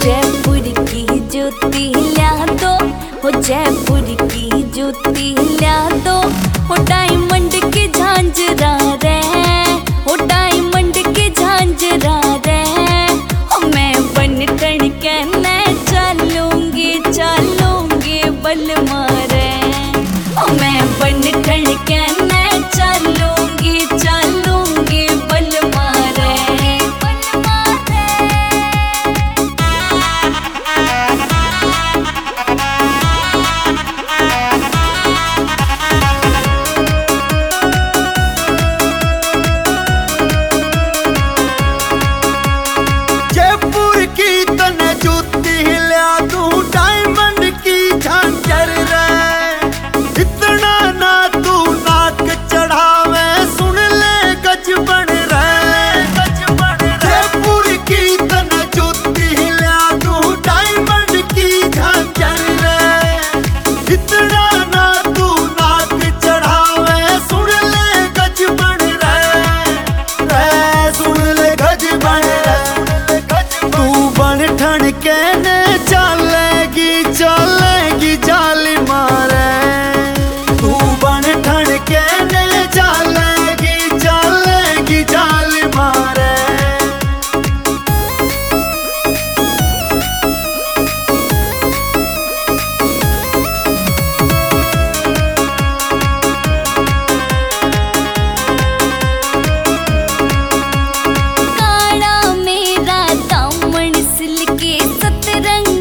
जयपुर की जूती ला दो, हो जयपुर की जूती ला दो, हो डायमंड की झांझरा रे, हो डायमंड की झांझरा रे, हो मैं बन ठन के मैं चलूंगी चलूंगी बल मारे, हो मैं बन ठन के मैं चलूंगी चलूंगी बल मारे। जयपुर की तने जूती ला दूं डायमंड की झांझर रे, इतना ना तू नाक चढ़ावे सुन ले गजबन रे, जयपुर की तने जूती ला दूं डायमंड की झांझर रे, इतना ना तू नाक चढ़ावे सुन ले गजबन रे, सुन ले गजबन रे। तू बन ठन के ने चलेगी चलेगी जाली मारे, तू बन ठन के ने चलेगी चलेगी जाली मारे। काड़ा मेरा दामन सिल्के सतरंग